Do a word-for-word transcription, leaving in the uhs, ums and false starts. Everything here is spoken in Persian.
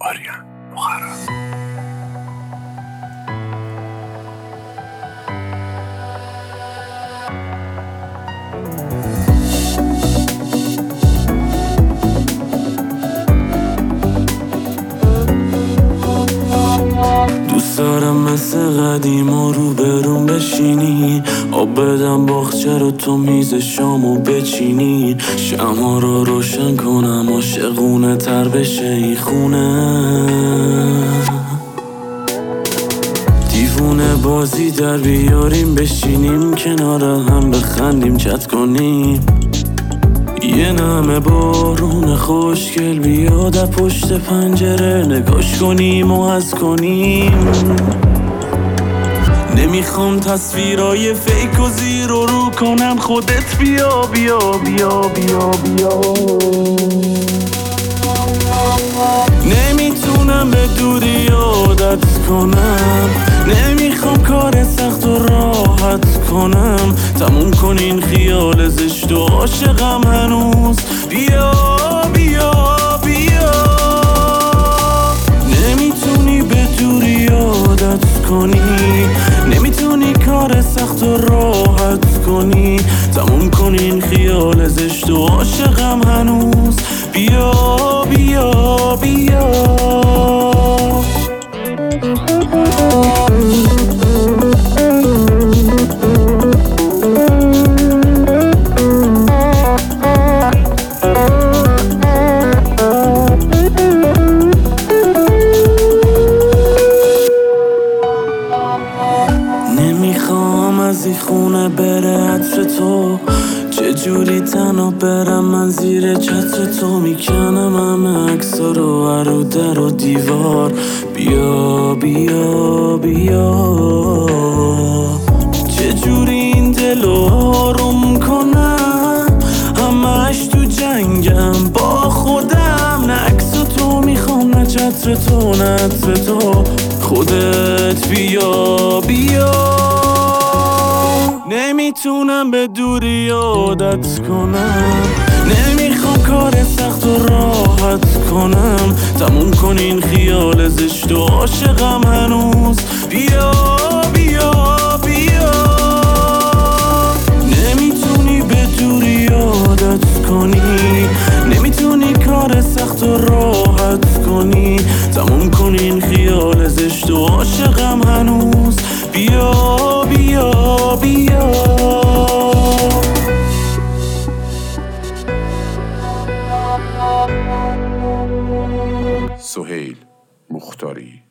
آریان مخرب. دوست دارم مثل قدیما رو برون بشینی، آب بدم باغچه رو تو میز شامو بچینی، شمع رو روشن کنم عاشقونه تر بشه این خونه. دیوونه بازی در بیاریم بشینیم کنار هم بخندیم چت کنیم، یه نمه بارون خوشگل بیاد پشت پنجره نگاش کنیم و حس کنیم. نمیخوام تصویرای فیک و زیر و رو کنم، خودت بیا بیا بیا بیا بیا. نمیتونم به دوری عادت کنم، نمیخوام کار سخت و راحت کنم، تموم کن این خیال زشت و عاشقم هنوز، بیا بیا بیا. نمیتونی به دوری عادت کنی، نمیتونی کار سخت و راحت کنی، تموم کن این خیال زشت و عاشقم هنوز، بیا بیا بیا. نمیخوام از این خونه بره عطر تو، چجوری تنها برم من زیر چتر تو، میکنم همه عکسا رو هر در و دیوار، بیا بیا بیا. چجوری این دلو آروم کنم، همش تو جنگم با خودم، نه عکس تو میخوام نه چتر تو نه عطر تو، خودت بیا بیا. نمیتونم به دوری عادت کنم، نمیخوام کار سخت و راحت کنم، تموم کن این خیال زشت و عاشقم هنوز، بیا بیا بیا. نمیتونی به دوری عادت کنی، نمیتونی کار سخت و راحت کنی، تموم کن این خیال زشت و عاشقم هنوز، بیا بیا بیا. سهیل مختاری.